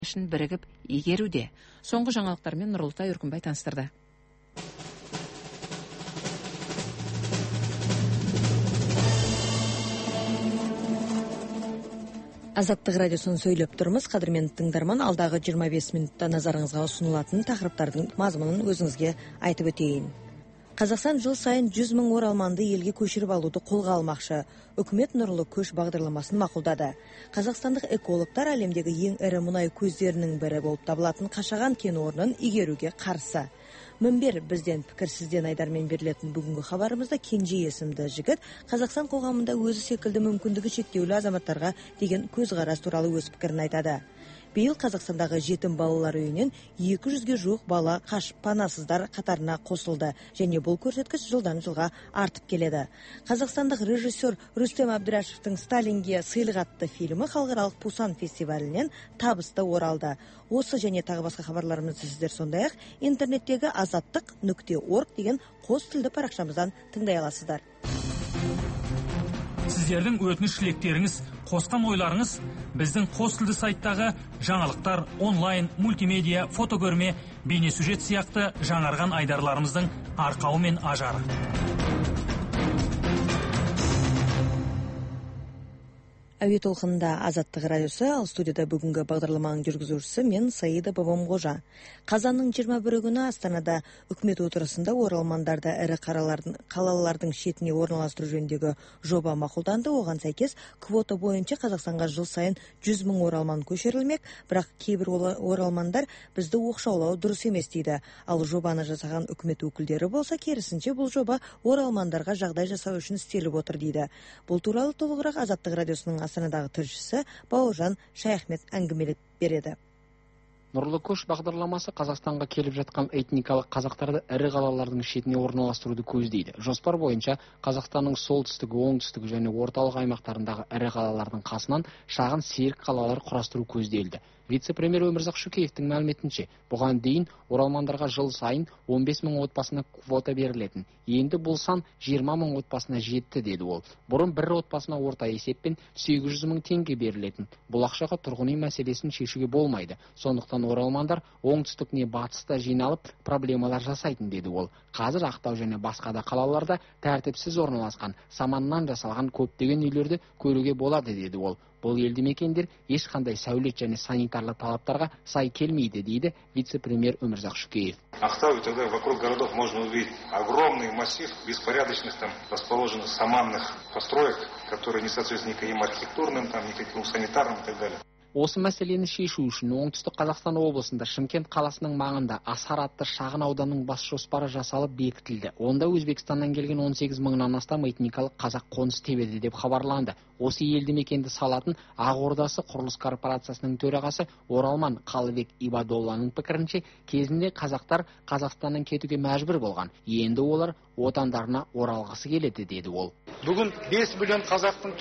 үшін бірігіп игеруде. Соңғы жаңалықтармен Нұрылтай Үркімбай таныстырды. Азаттық радиосын сөйлеп тұрмыз. Қадірменді тыңдарман, алдағы 25 минутта назарыңызға ұсынылатын тақырыптардың мазмұнын өзіңізге айтып өтейін. Қазақстан жыл сайын 100 мың оралманды елге көшіріп алуды қолға алмақшы. Үкімет нұрлы көш бағдарламасын мақұлдады. Қазақстандық экологтар әлемдегі ең ірі мұнай көздерінің бірі болып табылатын Қашаған кен орнын игеруге қарсы. Мінбер бізден пікір, сізден айдармен берілетін бүгінгі хабарымызда Кенже есімді жігіт Қазақстан қоғамында өзі секілді мүмкіндігі шектеулі азаматтарға деген көзқарас туралы өз пікірін айтады. Биыл Қазақстандағы жетім балалар үйінен 200-ге жуық бала панасыздар қатарына қосылды, және бұл көрсеткіш жылдан жылға артып келеді. Қазақстандық режиссер Рүстем Әбдірашевтың «Сталинге сыйлық» атты фильмі халықаралық Пусан фестивалінен табысты оралды. Осы және тағы басқа хабарларымызды сіздер сондай-ақ интернеттегі azattik.org деген қос тілді парақшамыздан тыңдай аласыздар. Сіздердің өтініш тілектеріңіз, қосқан ойларыңыз біздің қос тілді сайттағы жаңалықтар, онлайн, мультимедиа, фотокөрме, бейнесюжет сияқты жаңарған айдарларымыздың арқауы мен ажары. Әуе толқынында Азаттық радиосы, ал студияда бүгінгі бағдарламаның жүргізушісі мен Саида Бабамғожа. Қазанның 21 күні Астанада үкімет отырысында оралмандарды ірі қалалардың шетіне орналастыру жөніндегі жоба мақұлданды. Оған сәйкес квота бойынша Қазақстанға жыл сайын 100 мың оралман көшірілмек, бірақ кейбір оралмандар бізді оқшаулау дұрыс емес дейді. Ал жобаны жасаған үкімет өкілдері болса, керісінше бұл жоба оралмандарға жағдай жасау үшін істеліп отыр дейді. Бұл туралы толығырақ Азаттық радиосының Астанадағы тілшісі Бауыржан Шаяхмет әңгімелеп береді. Нұрлы көш бағдарламасы Қазақстанға келіп жатқан этникалық қазақтарды ірі қалалардың шетіне орналастыруды көздейді. Жоспар бойынша Қазақстанның солтүстігі, оңтүстігі және орталық аймақтарындағы ірі қалалардың қасынан шағын серік қалалар құрастыру көзделді. Вице-премьер Өмірзақ Шөкеевтің мәліметінше, бұған дейін оралмандарға жыл сайын 15 мың отбасына квота берілетін. Енді бұл сан 20 мың отбасына жетті, деді ол. Бұрын бір отбасына орта есеппен 800 мың теңге берілетін. Бұл ақшаға тұрғын үй мәселесін шешуге болмайды. Сондықтан оралмандар оңтүстік не батыста жиналып проблемалар жасайтын, деді ол. Қазір Ақтау және басқа да қалаларда тәртіпсіз орналасқан, саманнан жасалған көптеген үйлерді көруге болады, деді ол. Бұл елді мекендер ешқандай сәулет және санитарлы талаптарға сай келмейді, дейді вице-премьер Өмірзақ Шөкеев. Ақтау и тогда вокруг городов можно увидеть огромный массив беспорядочных там расположенных саманных построек, которые не соответствуют никаким архитектурным, никаким санитарным и так далее. Осы мәселені шешу үшін оңтүстік Қазақстан облысында Шымкент қаласының маңында Асар атты шағын ауданның бас жоспары жасалып бекітілді. Онда Өзбекстаннан келген 18 мыңнан астам этникалық қазақ қоныс тебеді деп хабарланды. Осы елді мекенді салатын Ақордасы құрылыс корпорациясының төрағасы Оралман Қалыбек Ибадолланың пікірінше, кезінде қазақтар Қазақстаннан кетуге мәжбүр болған. Енді олар отандарына оралғысы келеді, деді ол. Бүгін 5 миллион қазақтың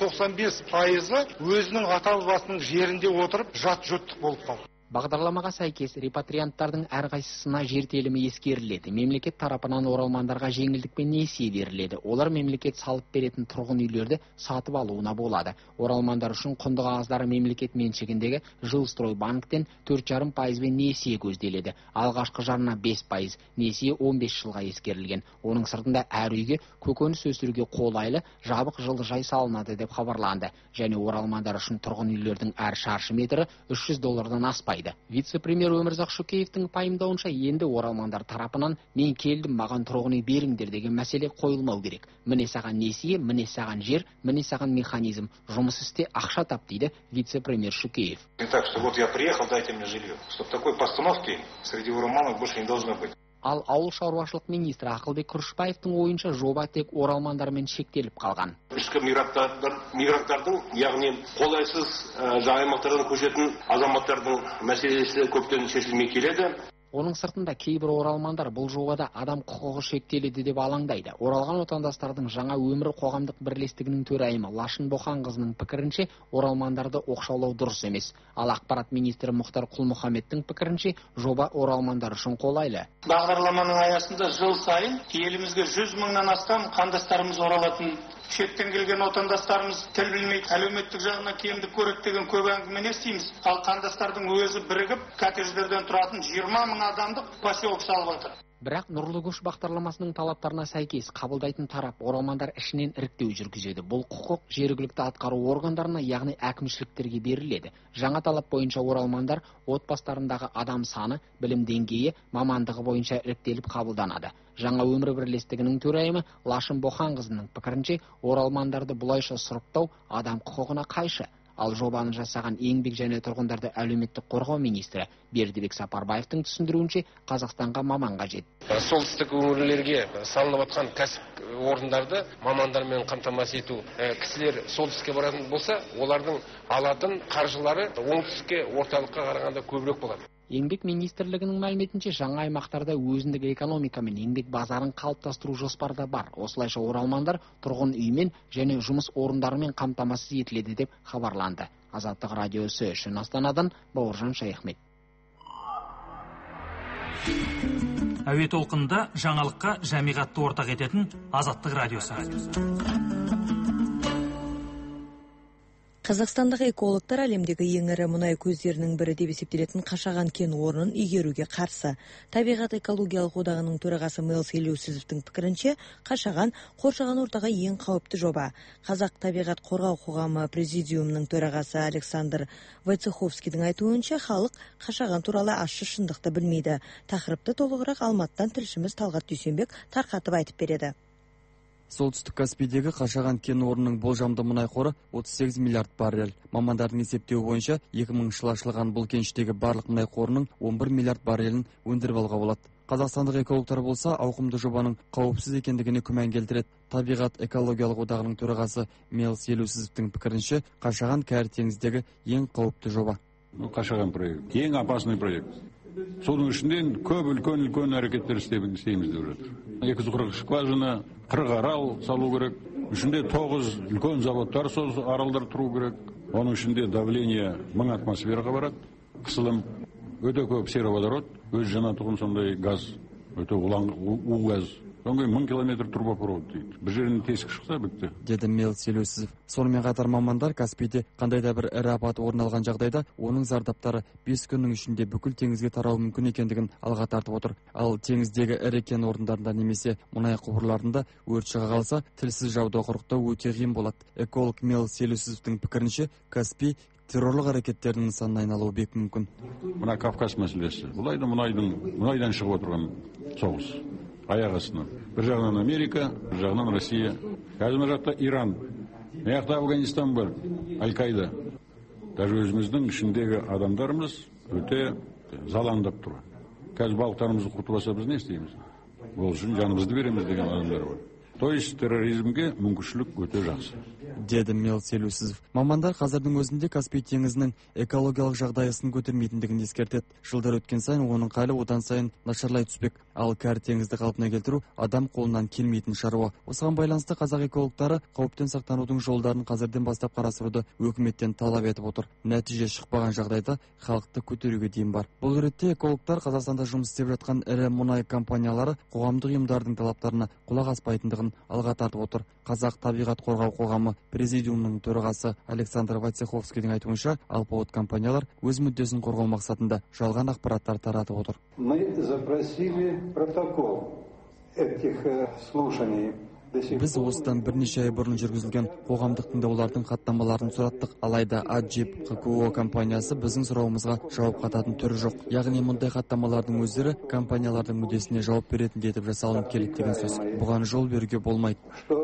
95% өзінің ата бабасының жерінде отырып жат жұрттық болып қалды. Бағдарламаға сәйкес репатрианттардың әрқайсысына жер телімі ескеріледі. Мемлекет тарапынан оралмандарға жеңілдікпен несие беріледі. Олар мемлекет салып беретін тұрғын үйлерді сатып алуына болады. Оралмандар үшін құнды қағаздары мемлекет меншігіндегі Жилстройбанктен 4,5% несие көзделеді. Алғашқы жарна 5%, несие 15 жылға ескерілген. Оның сыртында әр үйге көкөніс өсіруге қолайлы жабық жылыжай салынады деп хабарланды. Және оралмандар үшін тұрғын үйлердің әр шаршы метрі $300 аспайды. Вице-премьер Өмірзақ Шөкеевтің пайымдауынша, енді оралмандар тарапынан мен келдім, маған тұрғын үй беріңдер деген мәселе қойылмау керек. Міне саған несие, міне саған жер, міне саған механизм. Жұмыс істе, ақша тап, дейді вице-премьер Шөкеев. Так что вот я приехал, дайте мне жилье. Чтобы такой постановки среди оралманов больше не должно быть. Ал ауыл шаруашылық министрі Ақылбек Күрішбаевтың ойынша жоба тек оралмандармен шектеліп қалған. Ішкі мигранттардың, яғни қолайсыз аймақтардан көшетін азаматтардың мәселесі көптен шешілмей келеді. Оның сыртында кейбір оралмандар бұл жобада адам құқығы шектеледі деп алаңдайды. Оралған отандастардың жаңа өмір қоғамдық бірлестігінің төрайымы Лашын Боқанқызының пікірінше, оралмандарды оқшаулау дұрыс емес. Ал ақпарат министрі Мұхтар Құл-Мұхаммедтің пікірінше, жоба оралмандар үшін қолайлы. Бағдарламаның аясында жыл сайын елімізге 100 мыңнан астам қандастарымыз оралатын шеттен келген отандастарымыз тіл білмейді, әлеуметтік жағынан кемдік көреді деген көп әңгіме естиміз. Ал қандастардың өзі бірігіп коттедждерден тұратын 20 мың адамдық поселок салып отыр. Бірақ Нұрлы көш бағдарламасының талаптарына сәйкес қабылдайтын тарап оралмандар ішінен іріктеу жүргізеді. Бұл құқық жергілікті атқару органдарына, яғни әкімшіліктерге беріледі. Жаңа талап бойынша оралмандар отбасыларындағы адам саны, білім деңгейі, мамандығы бойынша іріктеліп қабылданады. Жаңа өмір бірлестігінің төрайымы Лашын Боқанқызының пікірінше, оралмандарды бұлайша сұрыптау адам құқығына қайшы. Ал жобаны жасаған еңбек және тұрғындарды әлеуметтік қорғау министрі Бердібек Сапарбаевтың түсіндіруінше, Қазақстанға маман қажет. Солтүстік өңірлерге салынып жатқан кәсіп орындарды мамандармен қамтамасыз ету. Кісілер солтүстікке баратын болса, олардың алатын қаржылары оңтүстікке, орталыққа қарағанда көбірек болады. Еңбек министрлігінің мәліметінше, жаңа аймақтарда өзіндік экономика мен еңбек базарын қалыптастыру жоспарда бар. Осылайша оралмандар тұрғын үймен және жұмыс орындарымен қамтамасыз етіледі деп хабарланды. Азаттық радиосы үшін Астанадан Бауыржан Шаяхмет. Әуе толқынында жаңалыққа жамиғатты ортақ ететін Азаттық радиосы. Қазақстандағы экологтар әлемдегі ең ірі мұнай көздерінің бірі деп есептелетін Қашаған кен орнын игеруге қарсы. Табиғат экологиялық одағының төрағасы Мелс Елеусізовтің пікірінше, Қашаған қоршаған ортаға ең қауіпті жоба. Қазақ табиғат қорғау қоғамы президиумының төрағасы Александр Войцеховскийдің айтуынша, халық Қашаған туралы ащы шындықты білмейді. Тақырыпты толығырақ Алматыдан тілшіміз Талғат Дүйсенбек тарқатып айтып береді. Солтүстік Каспийдегі Қашаған кен орнының болжамды мұнай қоры 38 миллиард баррель. Мамандардың есептеуі бойынша 2000 жылы ашылған бұл кеніштегі барлық мұнай қорының 11 миллиард баррелін өндіріп алуға болады. Қазақстандық экологтар болса, ауқымды жобаның қауіпсіз екендігіне күмән келтіреді. Табиғат экологиялық одағының төрағасы Мелс Елеусізовтің пікірінше, Қашаған кәрі теңіздегі ең қауіпті жоба. Қашаған проект ең опасный проект. Соның ішінден көп үлкен әрекеттер істейміз деп жатыр. 240 скважина, 40 арал салу керек. Ішінде 9 үлкен заводтар сол аралдар тұру керек. Оның ішінде давление 1000 атмосфераға барады. Қысылым өте көп сероводород, өз жанатұғын сондай газ, өте у газ. Соңғы 1000 километр трубопровод дейді. Бір жерінен тесік шықса бітті. Деді Мелс Елеусізов. Сонымен қатар мамандар Каспийде қандай да бір ірі апат орын алған жағдайда, оның зардаптары 5 күннің ішінде бүкіл теңізге тарауы мүмкін екендігін алға тартып отыр. Ал теңіздегі ірі кен орындарында немесе мұнай құбырларында өрт шыға қалса, тілсіз жауды құрықтау өте қиын болады. Эколог Мелс Елеусізовтің пікірінше, Каспий террорлық әрекеттердің нысанына айналуы бек мүмкін. Мына Кавказ мәселесі. Бұлайда мұнайдан шығып отырған соғыс. Аяқ астынан. Бір жағынан Америка, бір жағынан Россия. Қазір жақта Иран, маяқта Афганистан бар, Аль-Каида. Даже өзіміздің ішіндегі адамдарымыз өте залаңдап тұр. Қазір балықтарымызды құртып алса біз не істейміз? Ол үшін жанымызды береміз деген адамдар бар. То есть терроризмге мүмкіншілік өте жақсы. Деді Мелс Елеусізов. Мамандар қазірдің өзінде Каспий теңізінің экологиялық жағдайын көтермейтіндігін ескертеді. Жылдар өткен сайын оның халі одан сайын нашарлай түспек. Ал кәрі теңізді қалпына келтіру адам қолынан келмейтін шаруа. Осыған байланысты қазақ экологтары қауіптен сақтанудың жолдарын қазірден бастап қарастыруды өкіметтен талап етіп отыр. Нәтиже шықпаған жағдайда халықты көтеруге дейін бар. Бұл ретте экологтар Қазақстанда жұмыс істеп жатқан ірі мұнай компаниялары қоғамдық ұйымдардың талаптарына құлақ аспайтындығын алға тартып отыр. Қазақ табиғат қорғау қоғамы президиумының төрағасы Александр Войцеховскийдің айтуынша, алпауыт компаниялар өз мүддесін қорғау мақсатында жалған ақпараттар таратып отыр. Мы запросили протокол этих слушаний. Біз осыдан бірнеше ай бұрын жүргізілген қоғамдық тыңдаулардың хаттамаларын сұраттық. Алайда Аджип ХКО компаниясы біздің сұрауымызға жауап қататын түрі жоқ. Яғни мұндай хаттамалардың өздері компаниялардың мүддесіне жауап беретін етіп жасалынып келеді деген сөз. Бұған жол беруге болмайды.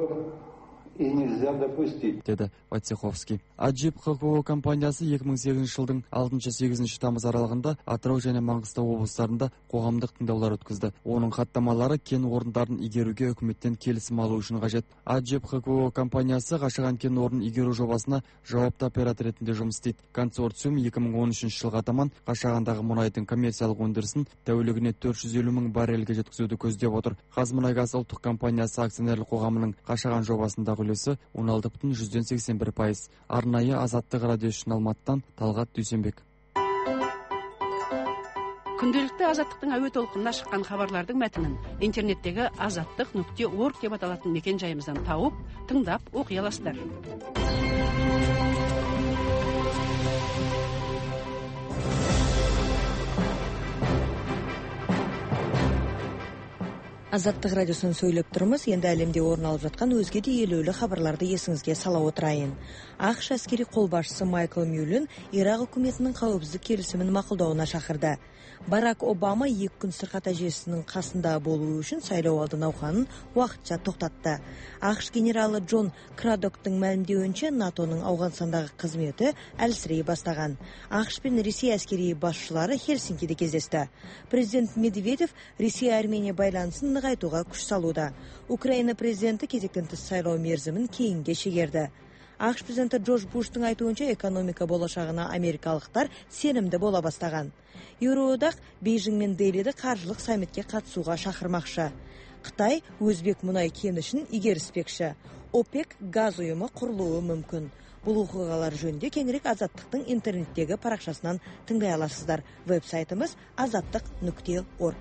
И нельзя допустить, деді Войцеховский. Аджип ХКО компаниясы 2008 жылдың 6-8 тамыз аралығында Атырау және Маңғыстау облыстарында қоғамдық тыңдаулар өткізді. Оның хаттамалары кен орындарын игеруге үкіметтен келісім алу үшін қажет. Аджип ХКО компаниясы Қашаған кен орнын игеру жобасына жауапты оператор ретінде жұмыс істейді. Консорциум 2013 жылға таман Қашағандағы мұнайдың коммерциялық өндірісін тәулігіне 450 мың баррельге жеткізуді көздеп отыр. Қазмұнайгаз ұлттық компаниясы акционерлік қоғамының Қашаған жобасындағы үлесі 16,81%. Арнайы Азаттық радио үшін Алматыдан Талғат Дүйсенбек. Күнделікті Азаттықтың әуе толқынына шыққан хабарлардың мәтінін интернеттегі azаттық.org деп аталатын мекен жайымыздан тауып, тыңдап оқи аласыздар. Азаттық радиосын сөйлеп тұрмыз. Енді әлемде орын алып жатқан өзге де елеулі хабарларды есіңізге сала отырайын. ақш әскери қолбасшысы Майкл Мюллен Ирак үкіметінің қауіпсіздік келісімін мақұлдауына шақырды. Барак Обама 2 күн сырқат әжесінің қасында болуы үшін сайлау алды науқанын уақытша тоқтатты. ақш генералы Джон Крадоктың мәлімдеуінше НАТОның Ауғанстандағы қызметі әлсірей бастаған. ақш пен Ресей әскери басшылары Хельсинкиде кездесті. Президент Медведев Ресей-Армения байланысын нығайтуға күш салуда. Украина президенті кезектен тыс сайлау мерзімін кейінге шегерді. ақш президенті Джордж Буштың айтуынша экономика болашағына америкалықтар сенімді бола бастаған. Еуроодақ Бейжің мен Делиді қаржылық саммитке қатысуға шақырмақшы. Қытай өзбек мұнай кенішін игеріспекші. ОПЕК газ ұйымы құрылуы мүмкін. Бұл оқиғалар жөнінде кеңірек Азаттықтың интернеттегі парақшасынан тыңдай аласыздар. Веб-сайтымыз azаттық.org.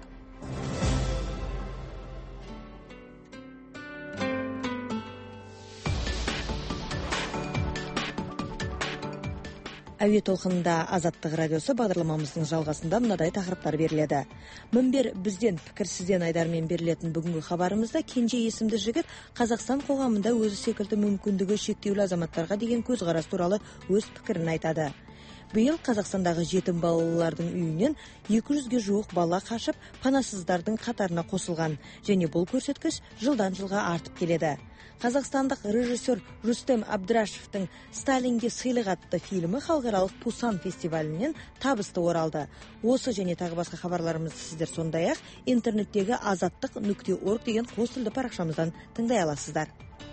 Әуе толқынында Азаттық радиосы бағдарламамыздың жалғасында мынадай тақырыптар беріледі. Мінбер бізден пікір сізден айдармен берілетін бүгінгі хабарымызда Кенже есімді жігіт Қазақстан қоғамында өзі секілді мүмкіндігі шектеулі азаматтарға деген көзқарас туралы өз пікірін айтады. Биыл Қазақстандағы жетім балалардың үйінен 200-ге жуық бала қашып, панасыздардың қатарына қосылған, және бұл көрсеткіш жылдан жылға артып келеді. Қазақстандық режиссер Рустем Абдрашевтың «Сталинге сыйлық» атты фильмі халықаралық Пусан фестивалінен табысты оралды. Осы және тағы басқа хабарларымызды сіздер сондай-ақ интернеттегі azаттық.org деген қос тілді парақшамыздан тыңдай аласыздар.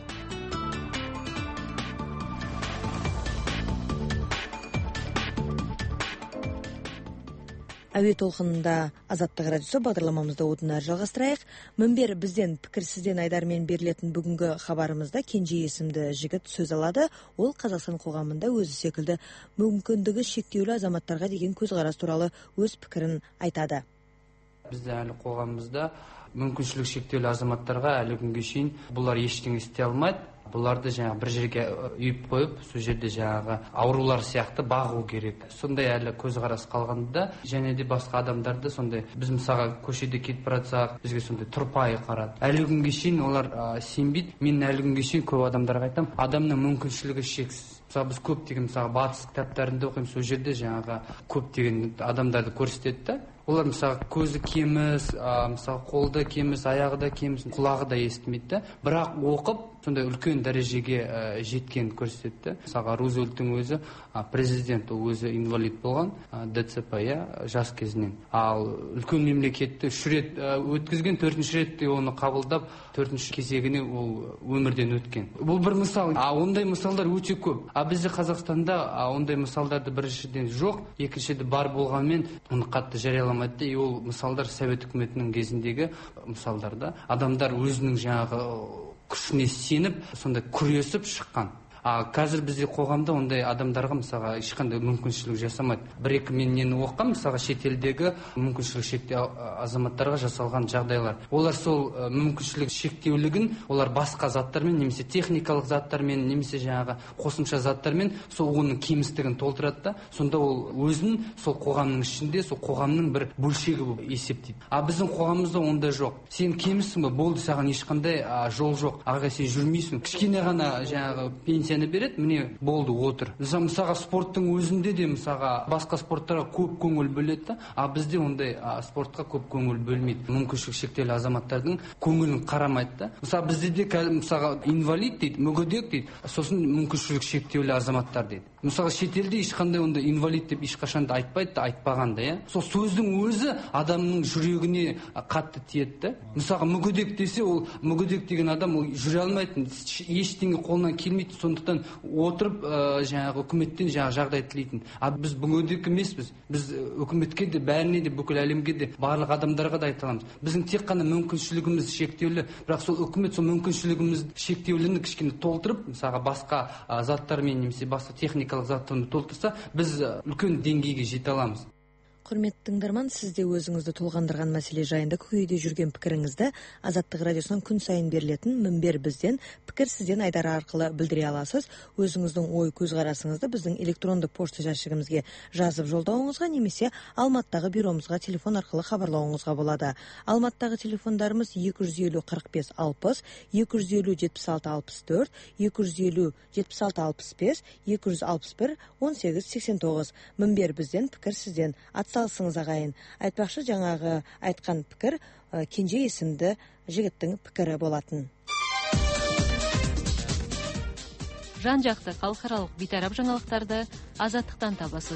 Әуе толқынында Азаттық радиосы бағдарламамызды одан әрі жалғастырайық. Мінбер бізден пікір сізден айдармен берілетін бүгінгі хабарымызда Кенже есімді жігіт сөз алады. Ол Қазақстан қоғамында өзі секілді мүмкіндігі шектеулі азаматтарға деген көзқарас туралы өз пікірін айтады. Бізде әлі қоғамымызда мүмкіншілік шектеулі азаматтарға әлі күнге шейін бұлар ештеңе істей алмайды. Бұларды бір жерге үйіп қойып, сол жерде аурулар сияқты бағу керек. Сондай әлі көзқарас қалғанда, және де басқа адамдарды сондай біз мысалға көшеде кетіп баратсақ, бізге сондай тұрпайы қарады. Әлі күнге шейін олар сенбейді. Мен әлі күнге шейін көп адамдарға айтамын, адамның мүмкіншілігі шексіз. Мысалы біз көптеген батыс кітаптарында оқимыз, сол жерде көптеген адамдарды көрсетеді. Олар мысалы көзі кеміс, мысалы қолды кеміс, аяғы да кеміс, құлағы да естімейді. Бірақ оқып сондай үлкен дәрежеге жеткен көрсетті. Мысалға Рузвельттің өзі президент, ол өзі инвалид болған, ДЦП, жас кезінен. Ал үлкен мемлекетті 3 рет өткізген, 4-ші ретте оны қабылдап, 4-ші кезегіне ол өмірден өткен. Бұл бір мысал. Ондай мысалдар өте көп. Бізде Қазақстанда ондай мысалдарды біріншіден жоқ, екіншіден бар болғанмен оны қатты жарияламайды. Ол мысалдар Совет үкіметінің кезіндегі мысалдарда адамдар өзінің күшіне сеніп, сонда күресіп шыққан. Қазір бізде қоғамда ондай адамдарға мысалға ешқандай мүмкіншілік жасамайды. Бір-екі мен нені оқығам, мысалға шетелдегі мүмкіншілік шектеулі азаматтарға жасалған жағдайлар. Олар сол мүмкіншілік шектеулігін олар басқа заттармен, немесе техникалық заттармен, немесе қосымша заттармен сол оның кемістігін толтырады да, сонда ол өзін сол қоғамның ішінде, сол қоғамның бір бөлшегі болып есептейді. Біздің қоғамымызда ондай жоқ. Сен кеміссің бе, болды, саған ешқандай жол жоқ. Аға сен жүрмейсің. Кішкене ғана пенсия береді, міне болды, отыр. Мысалға спорттың өзінде де мысалға басқа спорттарға көп көңіл бөледі, бізде ондай спортқа көп көңіл бөлмейді. Мүмкіншілік шектеулі азаматтардың көңілін қарамайды. Мысалға бізде де мысалға инвалид дейді, мүгедек дейді, сосын мүмкіншілік шектеулі азаматтар дейді. Мысалға шетелде ешқандай ондай инвалид деп ешқашан да айтпайды, айтпағанда, сол сөздің өзі адамның жүрегіне қатты тиеді. Мысалға мүгедек десе, ол мүгедек деген адам ол жүре алмайтын, ештеңе қолынан келмейді, сондықтан отырып үкіметтен жағдай тілейтін. Біз мүгедек емеспіз. Біз үкіметке де, бәріне де, бүкіл әлемге де, барлық адамдарға да айта аламыз. Біздің тек қана мүмкіншілігіміз шектеулі, бірақ сол үкімет сол мүмкіншілігіміз шектеуліні кішкене толтырып, мысалға басқа заттармен немесе басқа техникалық заттармен толтырса, біз үлкен деңгейге жете аламыз. құрметті тыңдарман, сіз де өзіңізді толғандырған мәселе жайында көкейде жүрген пікіріңізді Азаттық радиосынан күн сайын берілетін Мінбер бізден, пікір сізден айдары арқылы білдіре аласыз. Өзіңіздің ой көзқарасыңызды біздің электронды пошта жәшігімізге жазып жолдауыңызға немесе Алматыдағы бюромызға телефон арқылы хабарлауыңызға болады. Алматыдағы телефондарымыз 250 45 60, 250 76 64, 250 76 65, 261 18 89. Мінбер бізден, пікір сізден. Атсалысыңыз ағайын. Айтпақшы, жаңағы айтқан пікір Кенже есімді жігіттің пікірі болатын. Жан-жақты халықаралық бейтарап жаңалықтарды Азаттықтан табасыз.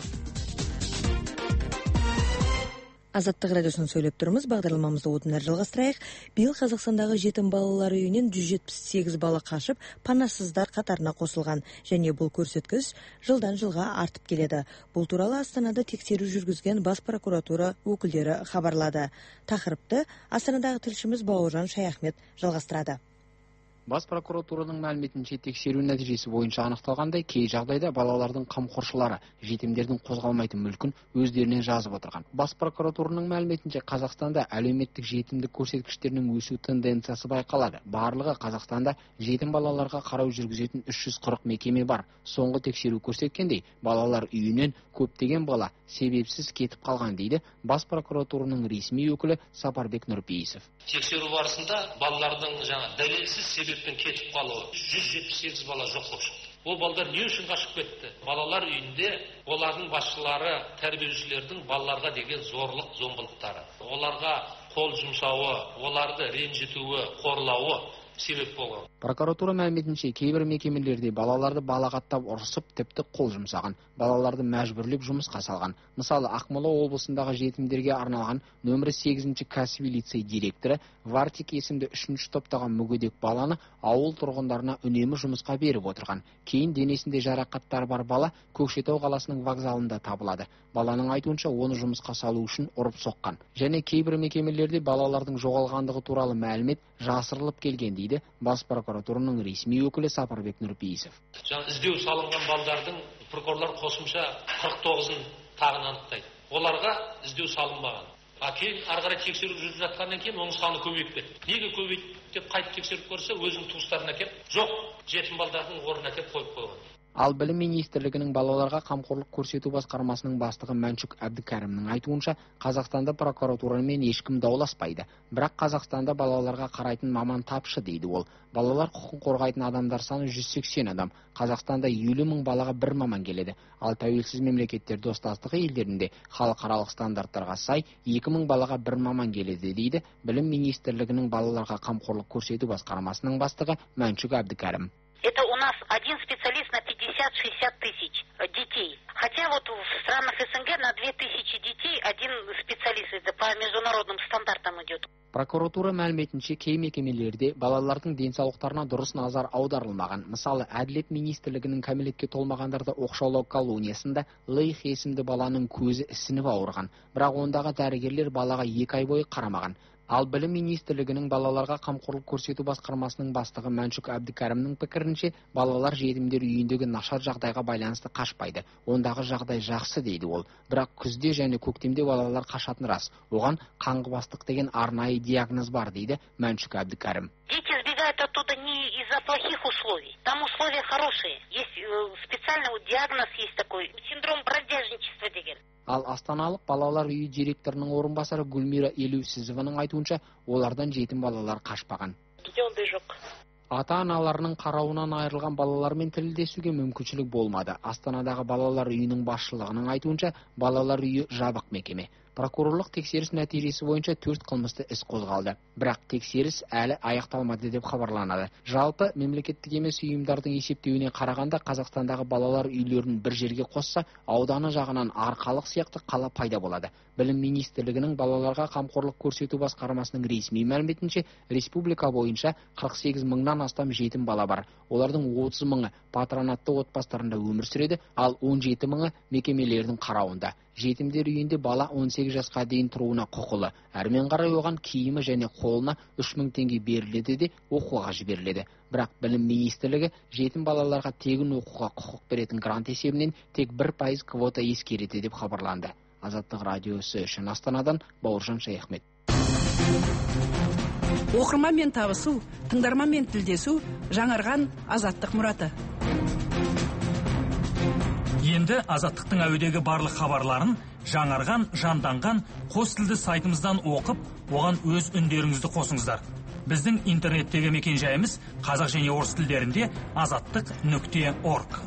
Азаттық радиосын сөйлеп тұрмыз. Бағдарламамызды одан әрі жалғастырайық. Биыл Қазақстандағы жетім балалар үйінен 178 бала қашып, панасыздар қатарына қосылған, және бұл көрсеткіш жылдан жылға артып келеді. Бұл туралы Астанада тексеру жүргізген бас прокуратура өкілдері хабарлады. Тақырыпты Астанадағы тілшіміз Бауыржан Шаяхмет жалғастырады. Бас прокуратураның мәліметінше тексеру нәтижесі бойынша анықталғандай, кей жағдайда балалардың қамқоршылары жетімдердің қозғалмайтын мүлкін өздерінен жазып отырған. Бас прокуратураның мәліметінше Қазақстанда әлеуметтік жетімдік көрсеткіштерінің өсу тенденциясы байқалады. Барлығы Қазақстанда жетім балаларға қарау жүргізетін 340 мекеме бар. Соңғы тексеру көрсеткендей, балалар үйінен көптеген бала себепсіз кетіп қалған дейді бас прокуратураның ресми өкілі Сапарбек Нұрпейісов. Тексеру барысында балалардың дәлелсіз себеппен кетіп қалуы 178 бала жоқ болып шықты. Ол балалар не үшін қашып кетті? Балалар үйінде олардың басшылары, тәрбиешілердің балаларға деген зорлық, зомбылықтары, оларға қол жұмсауы, оларды ренжітуі, қорлауы себеп болған. Прокуратура мәліметінше кейбір мекемелерде балаларды балағаттап ұрысып, тіпті қол жұмсаған, балаларды мәжбүрлеп жұмысқа салған. Мысалы, Ақмола облысындағы жетімдерге арналған нөмірі 8-ші кәсіби лицей директоры Вартик есімді 3-ші топтағы мүгедек баланы ауыл тұрғындарына үнемі жұмысқа беріп отырған. Кейін денесінде жарақаттар бар бала Көкшетау қаласының вокзалында табылады. Баланың айтуынша, оны жұмысқа салу үшін ұрып соққан. Және кейбір мекемелерде балалардың жоғалғандығы туралы мәлімет жасырылып келген дейді бас прокуратураның ресми өкілі Сапарбек Нұрпейісов. Іздеу салынған балдардың прокурорлар қосымша 49-ын тағын анықтайды. Оларға іздеу салынбаған. Кейін арғара тексеру жүріп жатқаннан кейін оның саны көбейіп кетті. Неге көбейді деп қайтып тексеріп көрсе, өзінің туыстарына кеп, жоқ, жетім балдардың орнына кеп қойып қойған. Ал білім министрлігінің балаларға қамқорлық көрсету басқармасының бастығы Мәншүк Әбдікәрімнің айтуынша, Қазақстанда прокуратурамен ешкім дауласпайды. Бірақ Қазақстанда балаларға қарайтын маман тапшы дейді ол. Балалар құқын қорғайтын адамдар саны 180 адам. Қазақстанда 50 мың балаға бір маман келеді. Ал тәуелсіз мемлекеттер достастығы елдерінде халықаралық стандарттарға сай 2000 балаға бір маман келеді дейді білім министрлігінің балаларға қамқорлық көрсету басқармасының бастығы Мәншүк Әбдікәрім. Это у нас один специалист на 50-60 тысяч детей. Хотя вот в странах СНГ на 2000 детей один специалист, это по международным стандартам идет. Прокуратура мәліметінше кей мекемелерде балалардың денсаулықтарына дұрыс назар аударылмаған. Мысалы, Әділет министрлігінің кәмелетке толмағандарды оқшаулау колониясында Лейх есімді баланың көзі ісініп ауырған. Бірақ ондағы дәрігерлер балаға 2 ай бойы қарамаған. Ал білім министрлігінің балаларға қамқорлық көрсету басқармасының бастығы Мәншүк Әбдікәрімнің пікірінше, балалар жетімдер үйіндегі нашар жағдайға байланысты қашпайды. Ондағы жағдай жақсы дейді ол. Бірақ күзде және көктемде балалар қашатын рас. Оған қаңғыбастық деген арнайы диагноз бар дейді Мәншүк Әбдікәрім. Дети сбегают оттуда не из-за плохих условий. Там условия хорошие. Есть специальный диагноз, есть такой синдром бродяжничества деген. Ал астаналық балалар үйі директорының орынбасары Гүлмира Елеусізованың айтуынша, олардан жетім балалар қашпаған. Ондай жоқ. Ата-аналарының қарауынан айырылған балалармен тілдесуге мүмкіншілік болмады. Астанадағы балалар үйінің басшылығының айтуынша, балалар үйі жабық мекеме. Прокурорлық тексеріс нәтижесі бойынша 4 қылмысты іс қозғалды. Бірақ тексеріс әлі аяқталмады деп хабарланады. Жалпы мемлекеттік емес ұйымдардың есептеуіне қарағанда, Қазақстандағы балалар үйлерін бір жерге қосса, ауданы жағынан Арқалық сияқты қала пайда болады. Білім министрлігінің балаларға қамқорлық көрсету басқармасының ресми мәліметінше, республика бойынша 48 мыңнан астам жетім бала бар. Олардың 30 мыңы патронатты отбасыларында өмір сүреді, ал 17 мыңы мекемелердің қарауында. Жетімдер үйінде бала 18 жасқа дейін тұруына құқылы. Әрмен қарай оған киімі және қолына 3000 теңге беріледі де оқуға жіберіледі. Бірақ білім министрлігі жетім балаларға тегін оқуға құқық беретін грант есебінен тек 1% квота ескереді деп хабарланды. Азаттық радиосы үшін Астанадан Бауыржан Шаяхмет. Оқырманмен табысу, тыңдарманмен тілдесу жаңарған Азаттық мұраты. Енді Азаттықтың әуедегі барлық хабарларын жаңарған, жанданған қос тілді сайтымыздан оқып, оған өз үндеріңізді қосыңыздар. Біздің интернеттегі мекен жайымыз қазақ және орыс тілдерінде azattiq.org.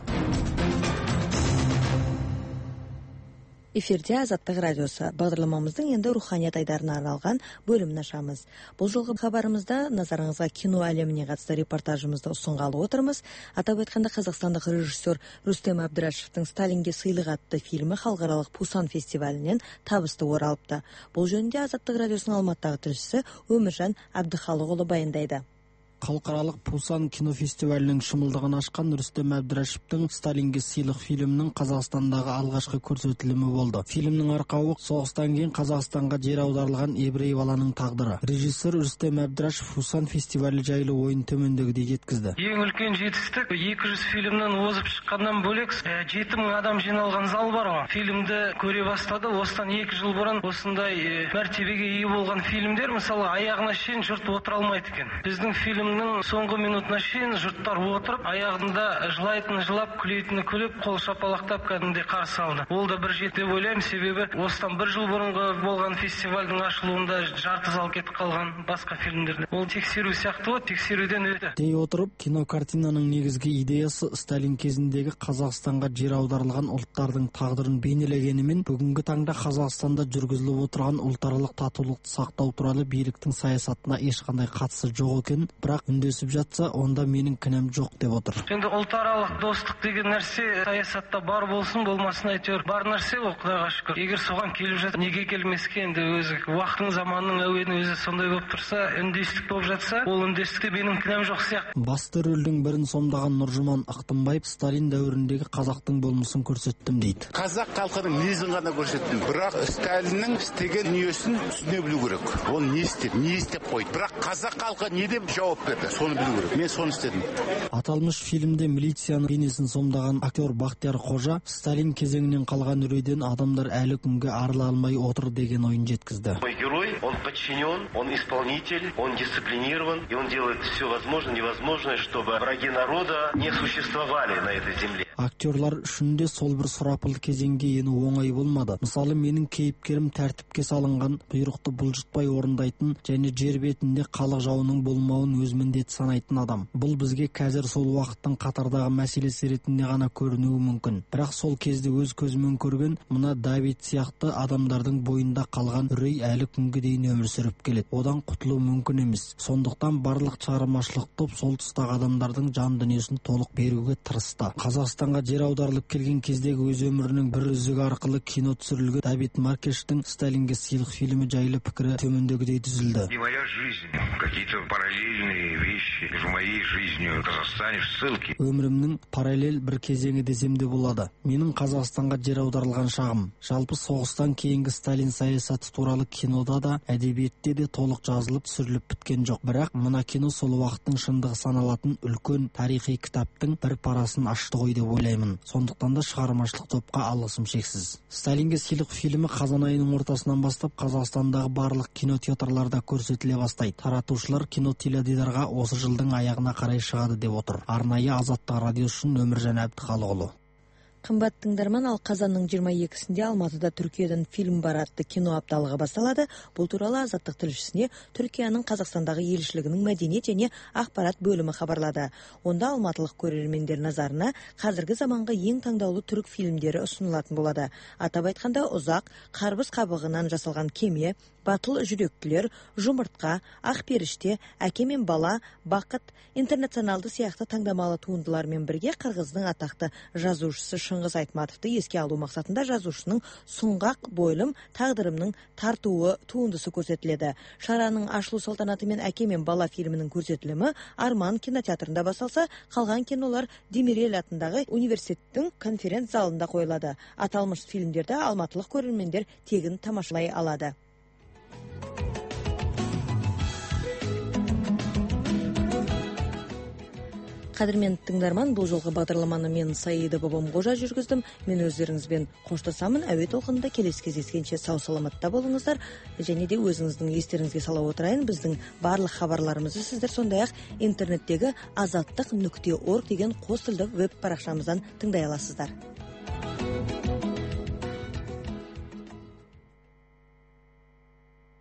Эфирде Азаттық радиосы. Бағдарламамыздың енді руханият айдарына арналған бөлімін ашамыз. Бұл жолғы хабарымызда назарыңызға кино әлеміне қатысты репортажымызды ұсынғалы отырмыз. Атап айтқанда қазақстандық режиссер Рустем Әбдірашевтың «Сталинге сыйлық» атты фильмі халықаралық Пусан фестивалінен табысты оралыпты. Бұл жөнінде Азаттық радиосының Алматыдағы тілшісі Өміржан Әбдіхалықұлы баяндайды. Халықаралық Пусан кинофестивалінің шымылдығын ашқан Рустем Әбдірашевтің «Сталинге сыйлық» фильмінің Қазақстандағы алғашқы көрсетілімі болды. Фильмнің арқауы соғыстан кейін Қазақстанға жер аударылған еврей баланың тағдыры. Режиссер Рустем Әбдірашев Пусан фестивалі жайлы ойын төмендегідей жеткізді. Ең үлкен жетістік 200 фильмнен озып шыққаннан бөлек 7000 адам жиналған зал бар ғой. Фильмді көре бастады. Осыдан 2 жыл бұрын осындай мәртебеге ие болған фильмдер мысалы аяғына шейін жұрт отыра алмайды екен. Біздің фильм соңғы минутына шейін жұрттар отырып, аяғында жылайтыны жылап, күлейтіні күліп, қол шапалақтап кәдімгідей қарсы алды. Ол да бір жет деп ойлаймын, себебі осыдан 1 жыл бұрынғы болған фестивальдің ашылуында жарты зал кетіп қалған басқа фильмдерде. Ол тексеру сияқты ғой, тексеруден өтті. Дей отырып, кинокартинаның негізгі идеясы Сталин кезіндегі Қазақстанға жер аударылған ұлттардың тағдырын бейнелегенімен, бүгінгі таңда Қазақстанда жүргізіліп отырған ұлтаралық татулықты сақтау туралы биліктің саясатына ешқандай қатысы жоқ екен, бірақ үндесіп жатса, онда менің кінәм жоқ деп отыр. Енді ұлтаралық достық деген нәрсе саясатта бар болсын, болмасын әйтеуір бар нәрсе ол, Құдайға шүкір. Егер соған келіп жатса, неге келмеске, енді өзі уақыттың заманның әуені өзі сондай болып тұрса, үндестік болып жатса, ол үндестікте менің кінәм жоқ сияқты. Басты рөлдің бірін сомдаған Нұржұман Ақтымбаев Сталин дәуіріндегі қазақтың болмысын көрсеттім дейді. Қазақ халқының мінезін ғана көрсеттім. Бірақ Сталиннің істеген дүниесін түсіне білу керек. Ол не істеп қойды. Бірақ қазақ халқы не деп жауап берді? Соны білу керек. Мен соны істедім. Аталмыш фильмде милицияның бейнесін сомдаған актер Бақтияр Қожа Сталин кезеңінен қалған үрейден адамдар әлі күнге арыла алмай отыр деген ойын жеткізді. Мой герой, он подчинен, он исполнитель, он дисциплинирован, и он делает все возможное, невозможное, чтобы враги народа не существовали на этой земле. Актерлар үшін де сол бір сұрапыл кезеңге ену оңай болмады. Мысалы, менің кейіпкерім тәртіпке салынған, бұйрықты бұлжытпай орындайтын және жер бетінде халық жауының болмауын өз міндеті санайтын адам. Бұл бізге қазір сол уақыттың қатардағы мәселесі ретінде ғана көрінуі мүмкін. Бірақ сол кезде өз көзімен көрген мына Давид сияқты адамдардың бойында қалған үрей әлі күнге дейін өмір сүріп келеді. Одан құтылу мүмкін емес. Сондықтан барлық шығармашылық топ сол тұстағы адамдардың жан дүниесін толық беруге тырысты. Қазақстанға жер аударылып келген кездегі өз өмірінің бір үзігі арқылы кино түсірілген Давид Маркештің «Сталинге сыйлық» фильмі жайлы пікірі төмендегідей түзілді. И моя жизнь, какие-то параллельные вещи между моей жизнью в Казахстане в ссылке. Өмірімнің параллель бір кезеңі десем де болады. Менің Қазақстанға жер аударылған шағым. Жалпы соғыстан кейінгі Сталин саясаты туралы кинода да, әдебиетте де толық жазылып түсіріліп біткен жоқ. Бірақ мына кино сол уақыттың шындығы саналатын үлкен тарихи кітаптың бір парасын ашты ғой деп ойлаймын. Сондықтан да шығармашылық топқа алғысым шексіз. Сталинге сыйлық фильмі қазан айының ортасынан бастап Қазақстандағы барлық кинотеатрларда көрсетіле бастайды. Таратушылар кинотеледидарға осы жылдың аяғына қарай шығады деп отыр. Арнайы Азаттық радиосы үшін Өміржан Әбдіхалықұлы. Қымбат тыңдарман, ал қазанның 22-сінде Алматыда Түркиядан фильм бар атты кино апталығы басталады. Бұл туралы Азаттық тілшісіне Түркияның Қазақстандағы елшілігінің мәдениет және ақпарат бөлімі хабарлады. Онда алматылық көрермендер назарына қазіргі заманғы ең таңдаулы түрік фильмдері ұсынылатын болады. Атап айтқанда Ұзақ, Қарбыз қабығынан жасалған кеме, Батыл жүректілер, Жұмыртқа, Ақ періште, Әке мен бала, Бақыт, Интернационалды сияқты таңдамалы туындылармен бірге қырғыздың атақты жазушысы Шыңғыс Айтматовты еске алу мақсатында жазушының Сұңғақ бойлым тағдырымның тартуы туындысы көрсетіледі. Шараның ашылу салтанаты мен Әке мен бала фильмінің көрсетілімі Арман кинотеатрында басталса, қалған кинолар Демирел атындағы университеттің конференц залында қойылады. Аталмыш фильмдерді алматылық көрермендер тегін тамашалай алады. Кадырменді тыңдарман, бұл жолғы бағдарламаны мен Саида Бабамқожа жүргіздім. Мен өздеріңізбен қоштасамын. Әуе толқынында келесі кездескенше сау саламатта болыңыздар. Және де өзіңіздің естеріңізге сала отырайын, біздің барлық хабарларымызды сіздер сондай-ақ интернеттегі azаттық.org деген қос тілді веб парақшамыздан тыңдай аласыздар.